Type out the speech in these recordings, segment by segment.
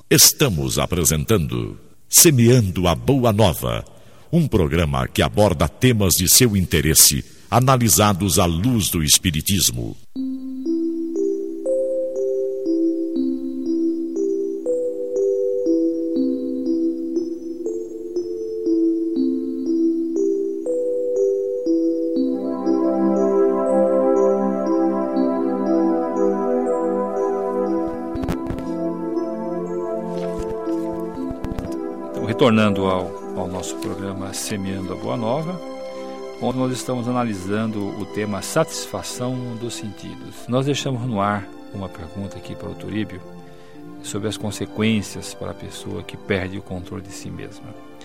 Estamos apresentando Semeando a Boa Nova, um programa que aborda temas de seu interesse, analisados à luz do Espiritismo. Retornando ao nosso programa Semeando a Boa Nova, onde nós estamos analisando o tema satisfação dos sentidos. Nós deixamos no ar uma pergunta aqui para o Turíbio sobre as consequências para a pessoa que perde o controle de si mesma.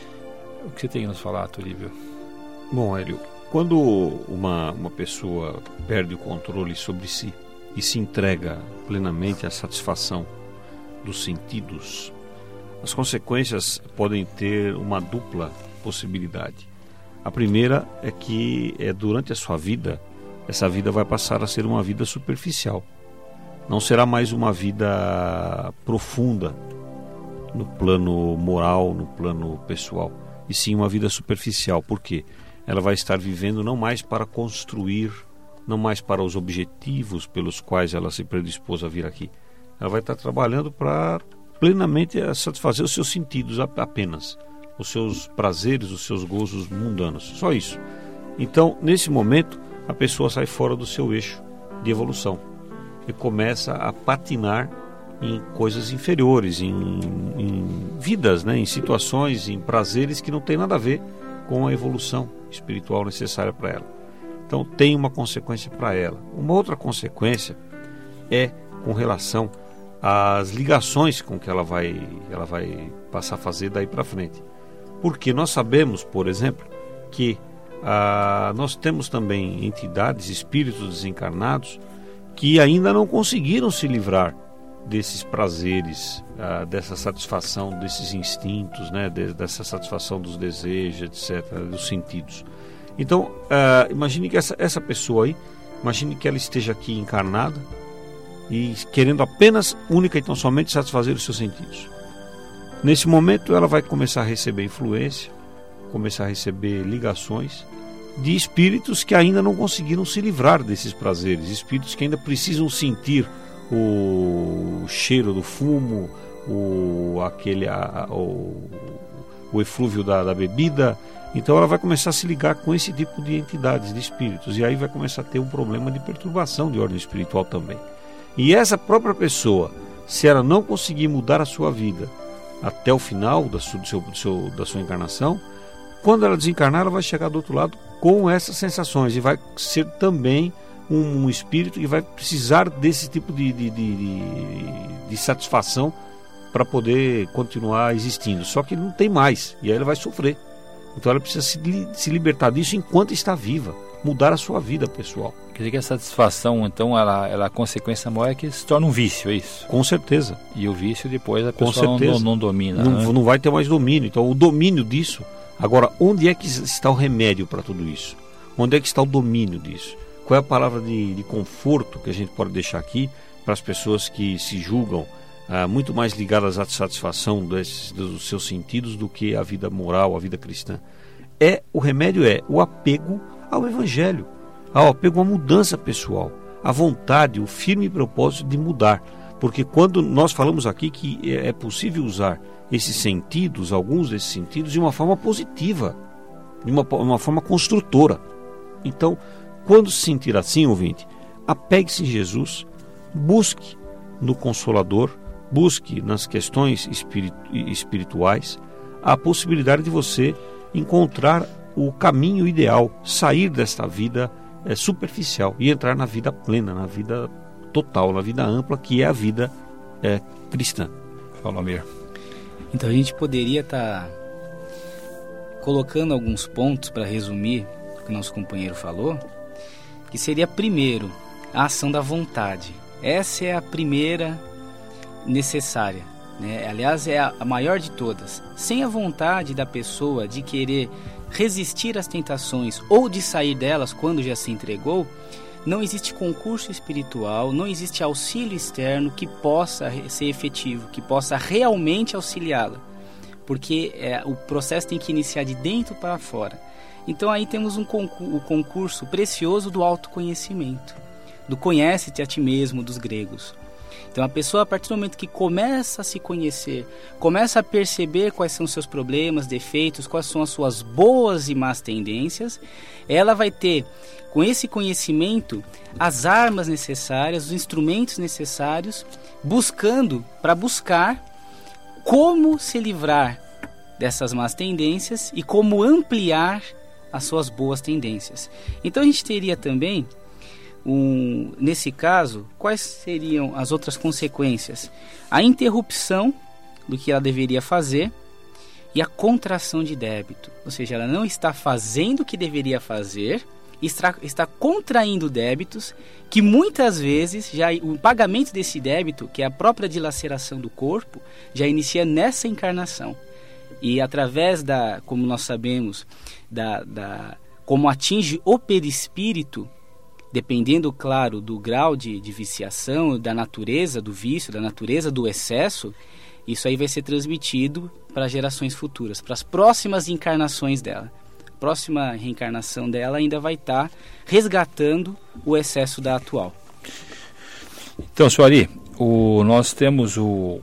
O que você tem a nos falar, Turíbio? Bom, Hélio, quando uma pessoa perde o controle sobre si e se entrega plenamente à satisfação dos sentidos, as consequências podem ter uma dupla possibilidade. A primeira é que durante a sua vida, essa vida vai passar a ser uma vida superficial. Não será mais uma vida profunda no plano moral, no plano pessoal, e sim uma vida superficial. Por quê? Ela vai estar vivendo não mais para construir, não mais para os objetivos pelos quais ela se predispôs a vir aqui. Ela vai estar trabalhando para plenamente satisfazer os seus sentidos apenas, os seus prazeres, os seus gozos mundanos, só isso. Então, nesse momento, a pessoa sai fora do seu eixo de evolução e começa a patinar em coisas inferiores, em vidas, em situações, em prazeres que não tem nada a ver com a evolução espiritual necessária para ela. Então, tem uma consequência para ela. Uma outra consequência é com relação as ligações com que ela vai passar a fazer daí para frente. Porque nós sabemos, por exemplo, que nós temos também entidades, espíritos desencarnados, que ainda não conseguiram se livrar desses prazeres, dessa satisfação desses instintos, dessa satisfação dos desejos, etc., dos sentidos. Então, imagine que essa pessoa aí, imagine que ela esteja aqui encarnada, e querendo apenas, única e tão somente satisfazer os seus sentidos. Nesse momento ela vai começar a receber influência, começar a receber ligações de espíritos que ainda não conseguiram se livrar desses prazeres, espíritos que ainda precisam sentir o cheiro do fumo, o eflúvio da bebida. Então ela vai começar a se ligar com esse tipo de entidades, de espíritos, e aí vai começar a ter um problema de perturbação de ordem espiritual também. E essa própria pessoa, se ela não conseguir mudar a sua vida até o final da sua encarnação, quando ela desencarnar, ela vai chegar do outro lado com essas sensações e vai ser também um espírito que vai precisar desse tipo de satisfação para poder continuar existindo. Só que ele não tem mais, e aí ela vai sofrer. Então ela precisa se libertar disso enquanto está viva, mudar a sua vida pessoal. Quer dizer que a satisfação, então, a consequência maior é que se torna um vício, é isso? Com certeza. E o vício depois a pessoa não domina. Não vai ter mais domínio. Então o domínio disso, agora, onde é que está o remédio para tudo isso? Onde é que está o domínio disso? Qual é a palavra de conforto que a gente pode deixar aqui para as pessoas que se julgam muito mais ligadas à satisfação dos seus sentidos do que à vida moral, à vida cristã? O remédio é o apego ao Evangelho, ao apego à mudança pessoal, à vontade, o firme propósito de mudar. Porque quando nós falamos aqui que é possível usar esses sentidos, alguns desses sentidos, de uma forma positiva, de uma forma construtora. Então, quando se sentir assim, ouvinte, apegue-se em Jesus, busque no Consolador, busque nas questões espirituais a possibilidade de você encontrar o caminho ideal, sair desta vida superficial e entrar na vida plena, na vida total, na vida ampla, que é a vida cristã. Fala, Amir. Então a gente poderia estar colocando alguns pontos para resumir o que o nosso companheiro falou, que seria primeiro a ação da vontade. Essa é a primeira necessária, Aliás, é a maior de todas. Sem a vontade da pessoa de querer resistir às tentações ou de sair delas quando já se entregou, não existe concurso espiritual, não existe auxílio externo que possa ser efetivo, que possa realmente auxiliá-la, porque o processo tem que iniciar de dentro para fora. Então aí temos o concurso precioso do autoconhecimento, do conhece-te a ti mesmo dos gregos. Então a pessoa, a partir do momento que começa a se conhecer, começa a perceber quais são os seus problemas, defeitos, quais são as suas boas e más tendências, ela vai ter, com esse conhecimento, as armas necessárias, os instrumentos necessários, para buscar como se livrar dessas más tendências e como ampliar as suas boas tendências. Então a gente teria também, nesse caso, quais seriam as outras consequências? A interrupção do que ela deveria fazer e a contração de débito. Ou seja, ela não está fazendo o que deveria fazer, está contraindo débitos que muitas vezes o pagamento desse débito, que é a própria dilaceração do corpo, já inicia nessa encarnação. E através como nós sabemos, como atinge o perispírito, dependendo, claro, do grau de viciação, da natureza do vício, da natureza do excesso, isso aí vai ser transmitido para gerações futuras, para as próximas encarnações dela. A próxima reencarnação dela ainda vai estar resgatando o excesso da atual. Então, senhor Ari, nós temos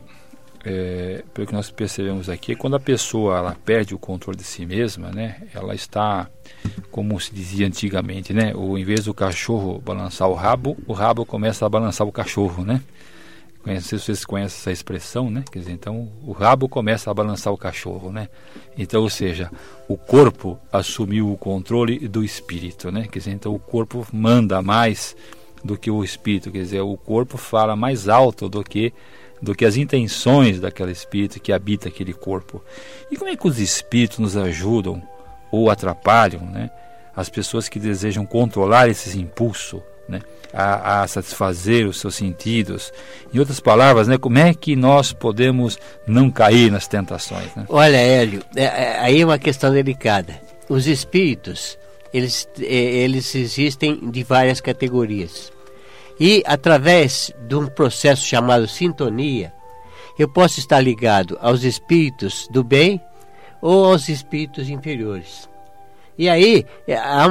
pelo que nós percebemos aqui, quando a pessoa ela perde o controle de si mesma, né, ela está, como se dizia antigamente, né, em vez do cachorro balançar o rabo começa a balançar o cachorro, né? Não sei se vocês conhecem essa expressão, né? Quer dizer, então o rabo começa a balançar o cachorro, né? Então, ou seja, o corpo assumiu o controle do espírito, né? Quer dizer, então o corpo manda mais do que o espírito, quer dizer, o corpo fala mais alto do que as intenções daquele espírito que habita aquele corpo. E como é que os espíritos nos ajudam ou atrapalham, né, as pessoas que desejam controlar esses impulsos, né, a satisfazer os seus sentidos? Em outras palavras, né, como é que nós podemos não cair nas tentações? Né? Olha, Hélio, aí é uma questão delicada. Os espíritos, eles existem de várias categorias. E através de um processo chamado sintonia, eu posso estar ligado aos espíritos do bem ou aos espíritos inferiores. E aí há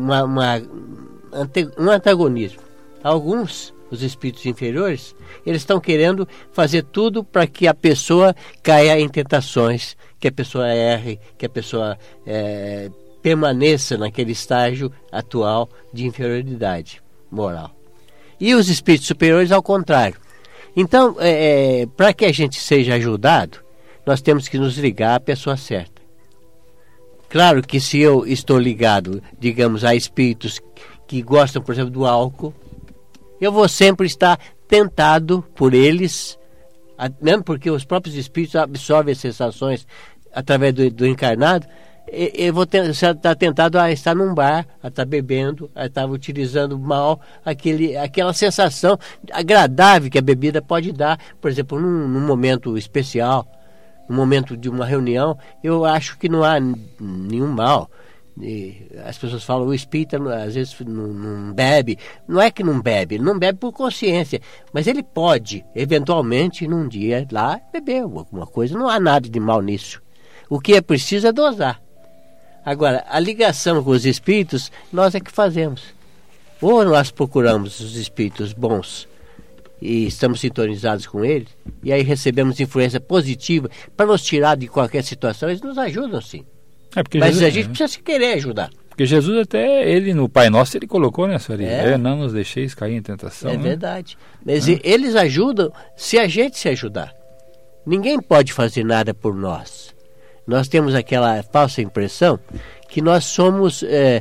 um antagonismo. Alguns, os espíritos inferiores, eles estão querendo fazer tudo para que a pessoa caia em tentações, que a pessoa erre, que a pessoa permaneça naquele estágio atual de inferioridade moral. E os espíritos superiores ao contrário. Então, para que a gente seja ajudado, nós temos que nos ligar à pessoa certa. Claro que se eu estou ligado, digamos, a espíritos que gostam, por exemplo, do álcool, eu vou sempre estar tentado por eles, mesmo porque os próprios espíritos absorvem as sensações através do encarnado. Eu vou estar tentado a estar num bar, a estar bebendo, a estar utilizando mal aquela sensação agradável que a bebida pode dar, por exemplo, num momento especial, num momento de uma reunião. Eu acho que não há nenhum mal. As pessoas falam, o espírita às vezes não bebe. Não é que não bebe, ele não bebe por consciência, mas ele pode, eventualmente, num dia lá, beber alguma coisa. Não há nada de mal nisso. O que é preciso é dosar. Agora, a ligação com os espíritos, nós é que fazemos. Ou nós procuramos os espíritos bons e estamos sintonizados com eles, e aí recebemos influência positiva para nos tirar de qualquer situação. Eles nos ajudam, sim. Mas a gente precisa se querer ajudar. Porque Jesus até, ele no Pai Nosso, ele colocou, né, senhora? Não nos deixeis cair em tentação. É verdade. Mas eles ajudam se a gente se ajudar. Ninguém pode fazer nada por nós. Nós temos aquela falsa impressão que nós somos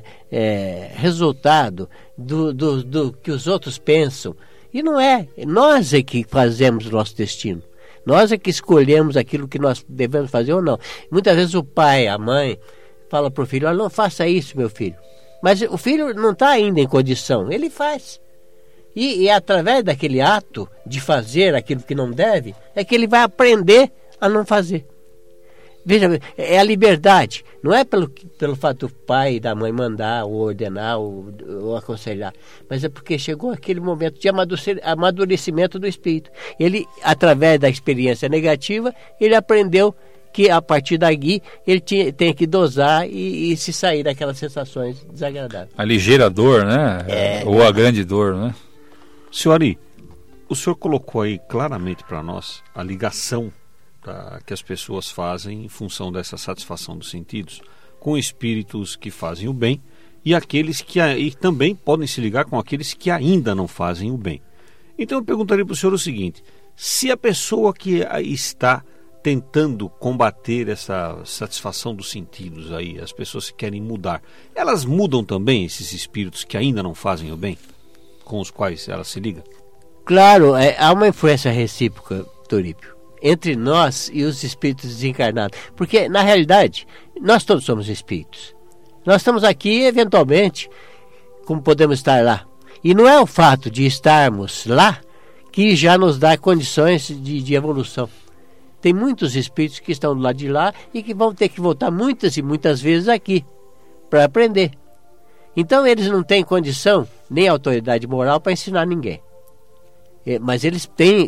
resultado do que os outros pensam. E não é. Nós é que fazemos o nosso destino. Nós é que escolhemos aquilo que nós devemos fazer ou não. Muitas vezes o pai, a mãe, fala para o filho, olha, não faça isso, meu filho. Mas o filho não está ainda em condição, ele faz. E através daquele ato de fazer aquilo que não deve, é que ele vai aprender a não fazer. Veja, é a liberdade. Não é pelo fato do pai e da mãe mandar, ou ordenar, ou aconselhar. Mas é porque chegou aquele momento de amadurecimento do espírito. Ele, através da experiência negativa, ele aprendeu que a partir daqui ele tem que dosar e se sair daquelas sensações desagradáveis. A ligeira dor, né? Ou a grande dor, né? Senhor Ari, o senhor colocou aí claramente para nós a ligação que as pessoas fazem em função dessa satisfação dos sentidos com espíritos que fazem o bem e aqueles que também podem se ligar com aqueles que ainda não fazem o bem. Então eu perguntaria para o senhor o seguinte: se a pessoa que está tentando combater essa satisfação dos sentidos aí, as pessoas que querem mudar, elas mudam também esses espíritos que ainda não fazem o bem, com os quais ela se liga? Claro, há uma influência recíproca, Torípio, entre nós e os espíritos desencarnados. Porque, na realidade, nós todos somos espíritos. Nós estamos aqui, eventualmente, como podemos estar lá. E não é o fato de estarmos lá que já nos dá condições de evolução. Tem muitos espíritos que estão do lado de lá e que vão ter que voltar muitas e muitas vezes aqui para aprender. Então eles não têm condição, nem autoridade moral para ensinar ninguém. Mas eles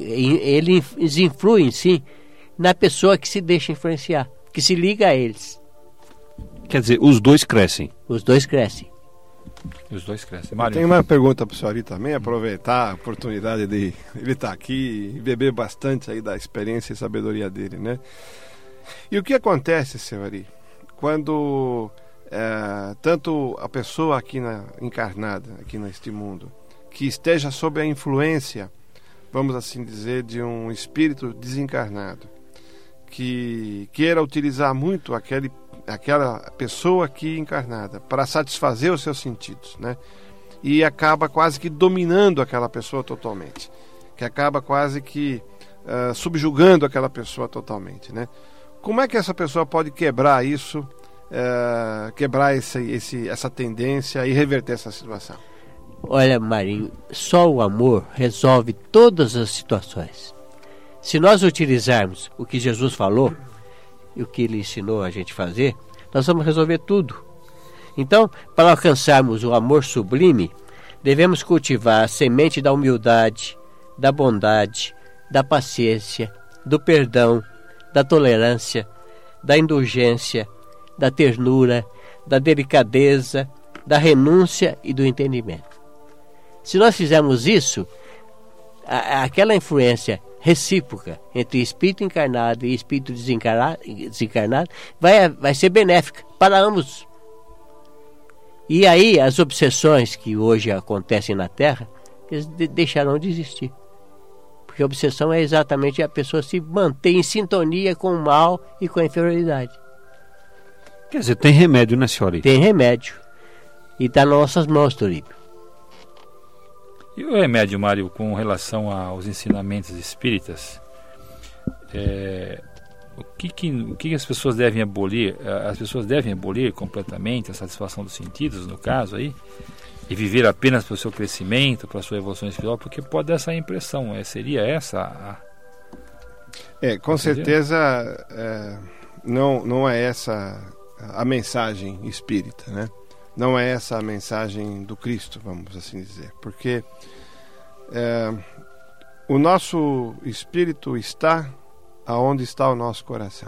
influem sim na pessoa que se deixa influenciar, que se liga a eles. Quer dizer, os dois crescem. Os dois crescem. Os dois crescem. Mário. Tem uma pergunta para o senhor Ari também, aproveitar a oportunidade de ele estar aqui e beber bastante aí da experiência e sabedoria dele, né? E o que acontece, senhor Ari, quando tanto a pessoa aqui encarnada, aqui neste mundo, que esteja sob a influência, vamos assim dizer, de um espírito desencarnado, que queira utilizar muito aquela pessoa aqui encarnada para satisfazer os seus sentidos, né? E acaba quase que dominando aquela pessoa totalmente, que acaba quase que subjugando aquela pessoa totalmente, né? Como é que essa pessoa pode quebrar isso, quebrar essa tendência e reverter essa situação? Olha, Marinho, só o amor resolve todas as situações. Se nós utilizarmos o que Jesus falou e o que ele ensinou a gente fazer, nós vamos resolver tudo. Então, para alcançarmos o amor sublime, devemos cultivar a semente da humildade, da bondade, da paciência, do perdão, da tolerância, da indulgência, da ternura, da delicadeza, da renúncia e do entendimento. Se nós fizermos isso, aquela influência recíproca entre espírito encarnado e espírito desencarnado vai ser benéfica para ambos. E aí as obsessões que hoje acontecem na Terra, eles deixarão de existir. Porque a obsessão é exatamente a pessoa se manter em sintonia com o mal e com a inferioridade. Quer dizer, tem remédio, né, senhora? Tem remédio. E está nas nossas mãos, Torípio. E o remédio, Mário, com relação aos ensinamentos espíritas, o que as pessoas devem abolir? As pessoas devem abolir completamente a satisfação dos sentidos, no caso aí, e viver apenas para o seu crescimento, para a sua evolução espiritual, porque pode dar essa impressão. Seria essa com certeza não é essa a mensagem espírita, né? Não é essa a mensagem do Cristo, vamos assim dizer, porque o nosso espírito está aonde está o nosso coração.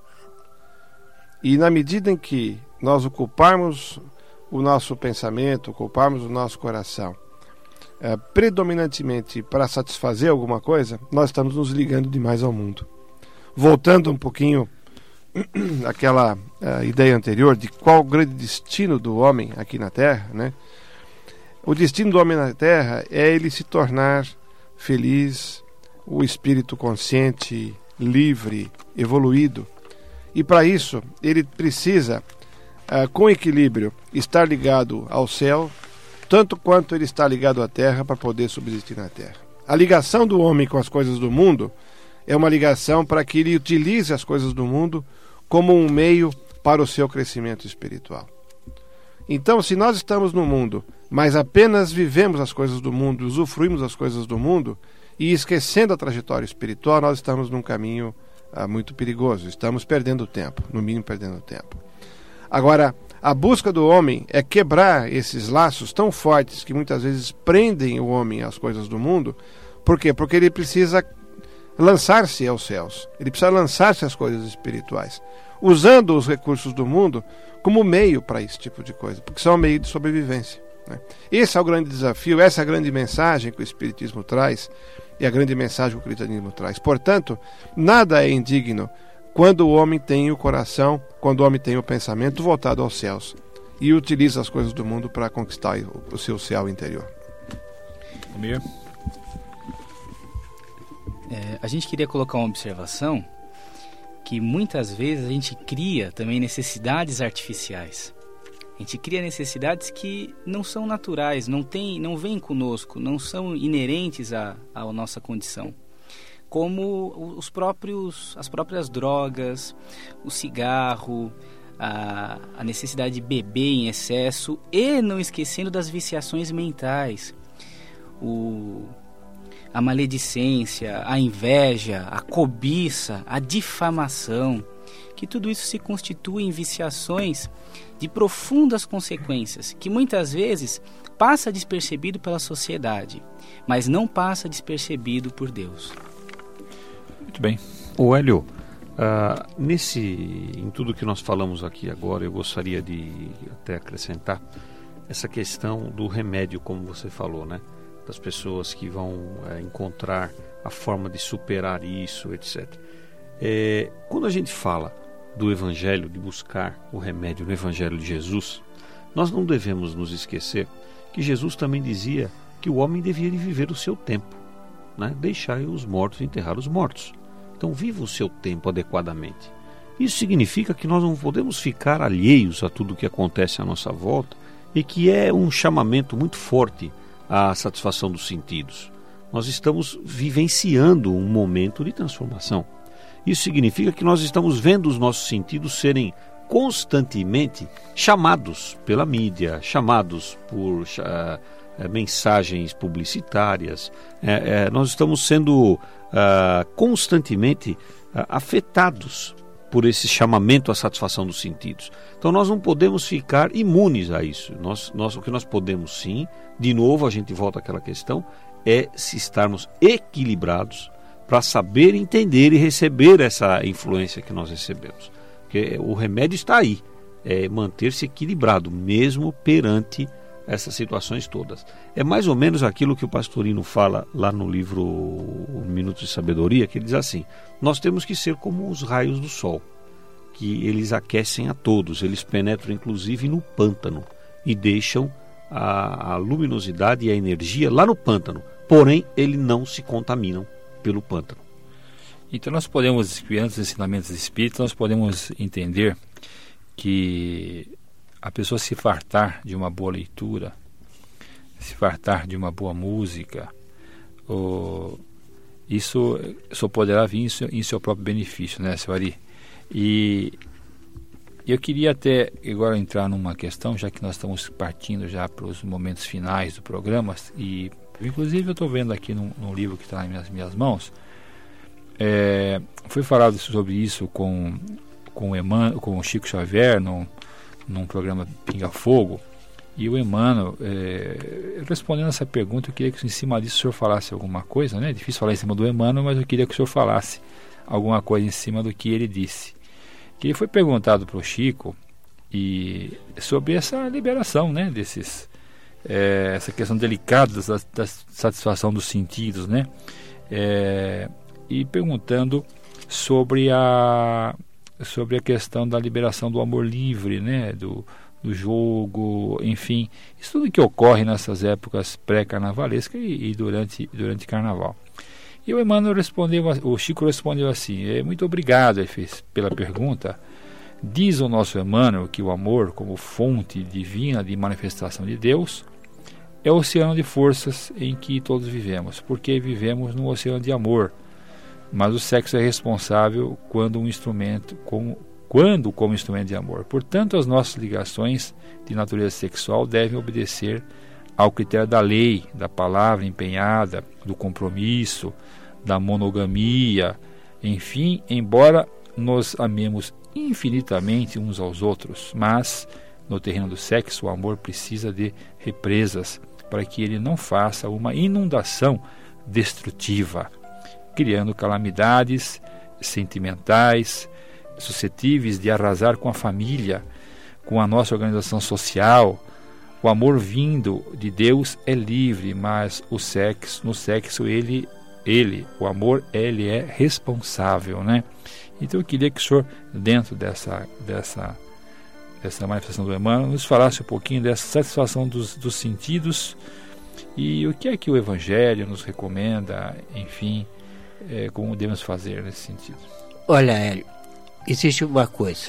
E na medida em que nós ocuparmos o nosso pensamento, ocuparmos o nosso coração predominantemente para satisfazer alguma coisa, nós estamos nos ligando demais ao mundo. Voltando um pouquinho àquela ideia anterior de qual o grande destino do homem aqui na Terra, né? O destino do homem na Terra é ele se tornar feliz, o espírito consciente, livre, evoluído. E para isso ele precisa, com equilíbrio, estar ligado ao céu, tanto quanto ele está ligado à Terra para poder subsistir na Terra. A ligação do homem com as coisas do mundo é uma ligação para que ele utilize as coisas do mundo como um meio para o seu crescimento espiritual. Então, se nós estamos no mundo, mas apenas vivemos as coisas do mundo, usufruímos as coisas do mundo, e esquecendo a trajetória espiritual, nós estamos num caminho muito perigoso. Estamos perdendo tempo, no mínimo perdendo tempo. Agora, a busca do homem é quebrar esses laços tão fortes que muitas vezes prendem o homem às coisas do mundo. Por quê? Porque ele precisa lançar-se aos céus, ele precisa lançar-se às coisas espirituais, usando os recursos do mundo como meio para esse tipo de coisa, porque são meio de sobrevivência, né? Esse é o grande desafio, essa é a grande mensagem que o Espiritismo traz e a grande mensagem que o cristianismo traz. Portanto, nada é indigno quando o homem tem o coração, quando o homem tem o pensamento voltado aos céus e utiliza as coisas do mundo para conquistar o seu céu interior. Amir? A gente queria colocar uma observação que muitas vezes a gente cria também necessidades artificiais. A gente cria necessidades que não são naturais, não vêm conosco, não são inerentes à nossa condição. Como as próprias drogas, o cigarro, a necessidade de beber em excesso e não esquecendo das viciações mentais, a maledicência, a inveja, a cobiça, a difamação, que tudo isso se constitui em viciações de profundas consequências, que muitas vezes passa despercebido pela sociedade, mas não passa despercebido por Deus. Muito bem. O Hélio, em tudo que nós falamos aqui agora, eu gostaria de até acrescentar essa questão do remédio, como você falou, né? Das pessoas que vão encontrar a forma de superar isso, etc. Quando a gente fala do Evangelho, de buscar o remédio no Evangelho de Jesus, nós não devemos nos esquecer que Jesus também dizia que o homem devia viver o seu tempo, né? Deixai os mortos enterrar os mortos. Então viva o seu tempo adequadamente. Isso significa que nós não podemos ficar alheios a tudo o que acontece à nossa volta e que é um chamamento muito forte à satisfação dos sentidos. Nós estamos vivenciando um momento de transformação. Isso significa que nós estamos vendo os nossos sentidos serem constantemente chamados pela mídia, chamados por mensagens publicitárias. Nós estamos sendo constantemente afetados por esse chamamento à satisfação dos sentidos. Então nós não podemos ficar imunes a isso. O que nós podemos sim, de novo a gente volta àquela questão, é se estarmos equilibrados para saber entender e receber essa influência que nós recebemos. Porque o remédio está aí, é manter-se equilibrado, mesmo perante essas situações todas. É mais ou menos aquilo que o Pastorino fala lá no livro Minutos de Sabedoria, que ele diz assim: nós temos que ser como os raios do sol, que eles aquecem a todos, eles penetram inclusive no pântano e deixam a luminosidade e a energia lá no pântano, porém eles não se contaminam pelo pântano. Então nós podemos, diante dos ensinamentos espíritas, nós podemos entender que a pessoa se fartar de uma boa leitura, se fartar de uma boa música, isso só poderá vir em seu próprio benefício, né, seu Ari? E eu queria até agora entrar numa questão, já que nós estamos partindo já para os momentos finais do programa, e inclusive eu estou vendo aqui num livro que está nas minhas mãos, foi falado sobre isso com o Chico Xavier num programa Pinga Fogo, e o Emmanuel, respondendo essa pergunta, eu queria que em cima disso o senhor falasse alguma coisa, né? É difícil falar em cima do Emmanuel, mas eu queria que o senhor falasse alguma coisa em cima do que ele disse. Que ele foi perguntado para o Chico sobre essa liberação, né? Essa questão delicada da satisfação dos sentidos, né? E perguntando sobre a questão da liberação do amor livre, né? Do jogo, enfim, isso tudo que ocorre nessas épocas pré-carnavalescas e durante carnaval. E o Chico respondeu assim: muito obrigado, ele fez, pela pergunta. Diz o nosso Emmanuel que o amor, como fonte divina de manifestação de Deus, é o oceano de forças em que todos vivemos, porque vivemos num oceano de amor. Mas o sexo é responsável como instrumento de amor. Portanto, as nossas ligações de natureza sexual devem obedecer ao critério da lei, da palavra empenhada, do compromisso, da monogamia, Enfim, embora nos amemos infinitamente uns aos outros, mas no terreno do sexo o amor precisa de represas para que ele não faça uma inundação destrutiva, criando calamidades sentimentais, suscetíveis de arrasar com a família, com a nossa organização social. O amor vindo de Deus é livre, mas no sexo o amor ele é responsável, né? Então eu queria que o senhor, dentro dessa manifestação do Emmanuel, nos falasse um pouquinho dessa satisfação dos sentidos e o que é que o Evangelho nos recomenda, enfim, como devemos fazer nesse sentido. Olha, Hélio, existe uma coisa,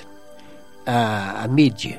a mídia,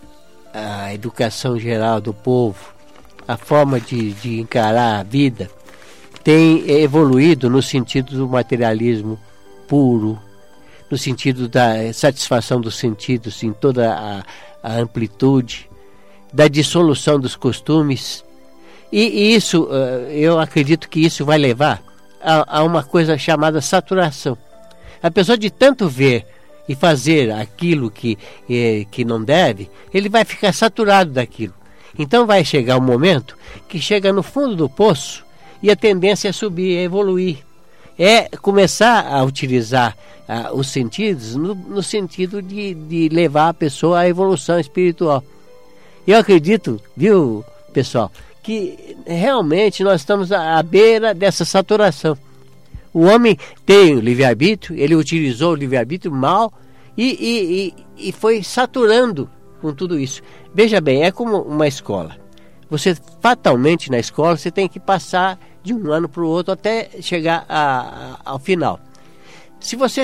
a educação geral do povo, a forma de encarar a vida tem evoluído no sentido do materialismo puro, no sentido da satisfação dos sentidos em toda a amplitude, da dissolução dos costumes. E isso, eu acredito que isso vai levar a uma coisa chamada saturação. A pessoa de tanto ver e fazer aquilo que não deve, ele vai ficar saturado daquilo. Então vai chegar um momento que chega no fundo do poço e a tendência é subir, é evoluir. É começar a utilizar os sentidos no sentido de levar a pessoa à evolução espiritual. Eu acredito, viu, pessoal, que realmente nós estamos à beira dessa saturação. O homem tem o livre-arbítrio, ele utilizou o livre-arbítrio mal e foi saturando com tudo isso. Veja bem, é como uma escola. Você fatalmente na escola você tem que passar de um ano para o outro até chegar ao final. Se você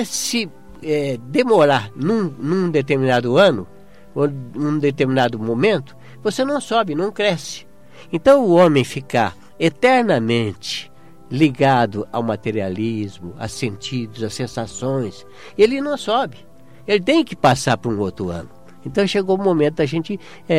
demorar num determinado ano ou num determinado momento, você não sobe, não cresce. Então o homem ficar eternamente ligado ao materialismo, a sentidos, a sensações, ele não sobe. Ele tem que passar para um outro ano. Então chegou o momento da gente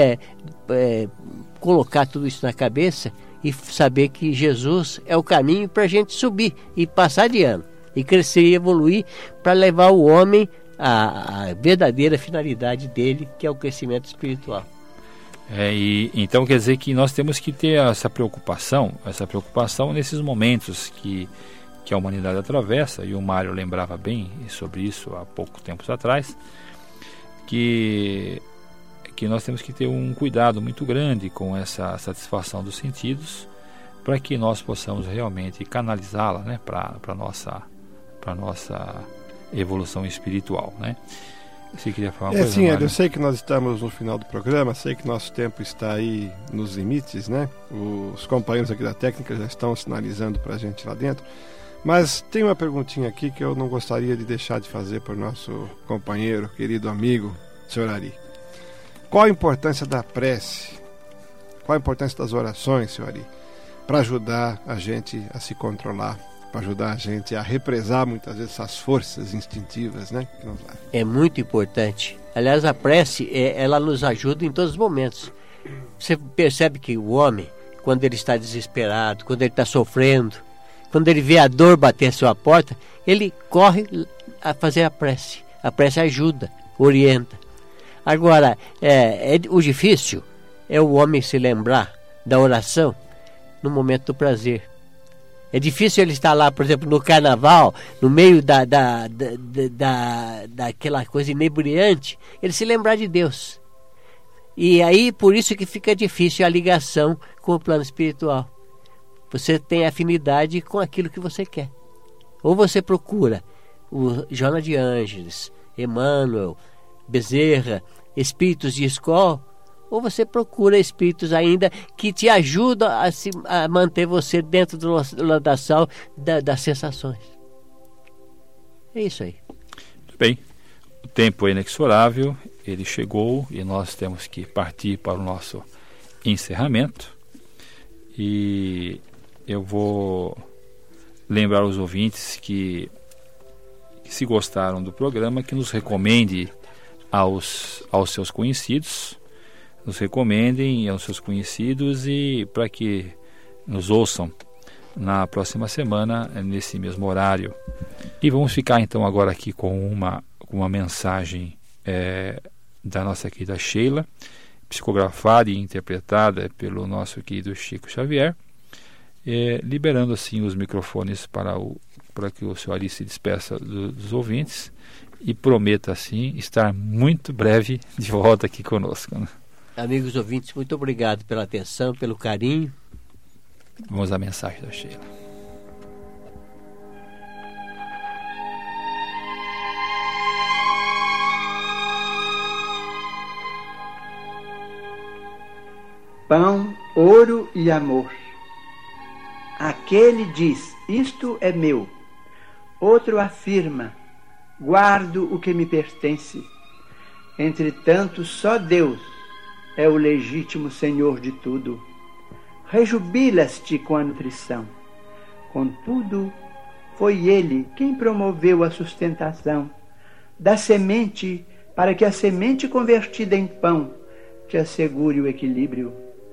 colocar tudo isso na cabeça e saber que Jesus é o caminho para a gente subir e passar de ano, e crescer e evoluir para levar o homem à verdadeira finalidade dele, que é o crescimento espiritual. Então quer dizer que nós temos que ter essa preocupação nesses momentos que a humanidade atravessa, e o Mário lembrava bem sobre isso há pouco tempo atrás, que nós temos que ter um cuidado muito grande com essa satisfação dos sentidos, para que nós possamos realmente canalizá-la, né, para a nossa evolução espiritual, né? Você queria falar uma coisa, sim, Mário? eu sei que nós estamos no final do programa, sei que nosso tempo está aí nos limites, né? Os companheiros aqui da técnica já estão sinalizando para a gente lá dentro, mas tem uma perguntinha aqui que eu não gostaria de deixar de fazer para o nosso companheiro, querido amigo, Sr. Ari. Qual a importância da prece? Qual a importância das orações, Sr. Ari, para ajudar a gente a se controlar, para ajudar a gente a represar muitas vezes essas forças instintivas, né? É muito importante. Aliás, a prece, ela nos ajuda em todos os momentos. Você percebe que o homem, quando ele está desesperado, quando ele está sofrendo, quando ele vê a dor bater a sua porta, ele corre a fazer a prece. A prece ajuda, orienta. Agora, o difícil é o homem se lembrar da oração no momento do prazer. É difícil ele estar lá, por exemplo, no carnaval, no meio daquela coisa inebriante, ele se lembrar de Deus. E aí, por isso que fica difícil a ligação com o plano espiritual. Você tem afinidade com aquilo que você quer. Ou você procura o Joana de Ângeles, Emmanuel, Bezerra, espíritos de escola, ou você procura espíritos ainda que te ajudam a manter você dentro do ladaçal das sensações. É isso aí. Muito bem. O tempo é inexorável, ele chegou e nós temos que partir para o nosso encerramento. E eu vou lembrar aos ouvintes que se gostaram do programa, que nos recomende aos seus conhecidos, nos recomendem aos seus conhecidos, e para que nos ouçam na próxima semana, nesse mesmo horário. E vamos ficar então agora aqui com uma mensagem da nossa querida Sheila, psicografada e interpretada pelo nosso querido Chico Xavier, liberando assim os microfones para que o senhor Ari se despeça dos ouvintes e prometa assim estar muito breve de volta aqui conosco, né? Amigos ouvintes, muito obrigado pela atenção, pelo carinho. Vamos à mensagem da Sheila. Pão, ouro e amor. Aquele diz: isto é meu. Outro afirma: guardo o que me pertence. Entretanto, só Deus é o legítimo Senhor de tudo. Rejubilas-te com a nutrição. Contudo, foi Ele quem promoveu a sustentação da semente, para que a semente convertida em pão te assegure o equilíbrio.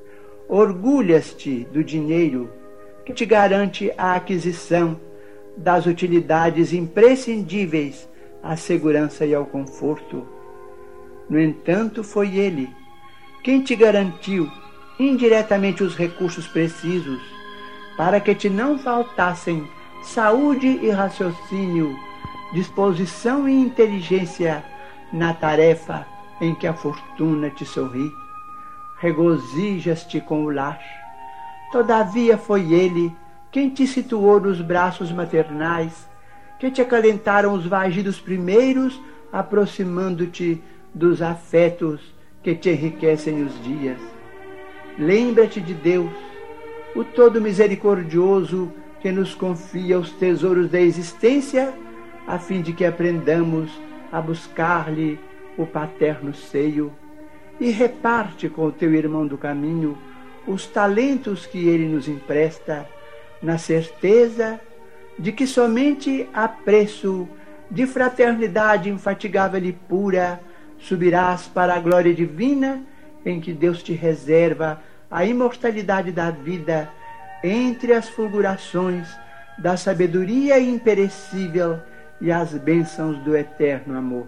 Orgulhas-te do dinheiro que te garante a aquisição das utilidades imprescindíveis à segurança e ao conforto. No entanto, foi Ele quem te garantiu indiretamente os recursos precisos para que te não faltassem saúde e raciocínio, disposição e inteligência na tarefa em que a fortuna te sorri. Regozijas-te com o lar. Todavia foi Ele quem te situou nos braços maternais, que te acalentaram os vagidos primeiros, aproximando-te dos afetos que te enriquecem os dias. Lembra-te de Deus, o todo misericordioso, que nos confia os tesouros da existência, a fim de que aprendamos a buscar-lhe o paterno seio, e reparte com o teu irmão do caminho os talentos que ele nos empresta, na certeza de que somente a preço de fraternidade infatigável e pura subirás para a glória divina, em que Deus te reserva a imortalidade da vida entre as fulgurações da sabedoria imperecível e as bênçãos do eterno amor.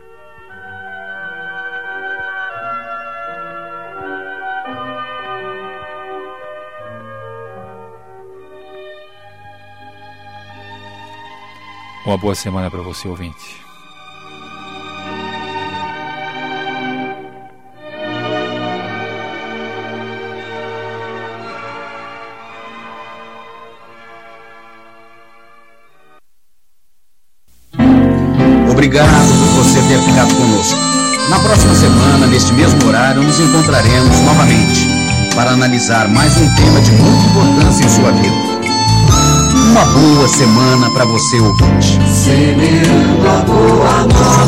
Uma boa semana para você, ouvinte. Obrigado por você ter ficado conosco. Na próxima semana, neste mesmo horário, nos encontraremos novamente para analisar mais um tema de muita importância em sua vida. Uma boa semana para você, ouvinte. Semeando a boa nova.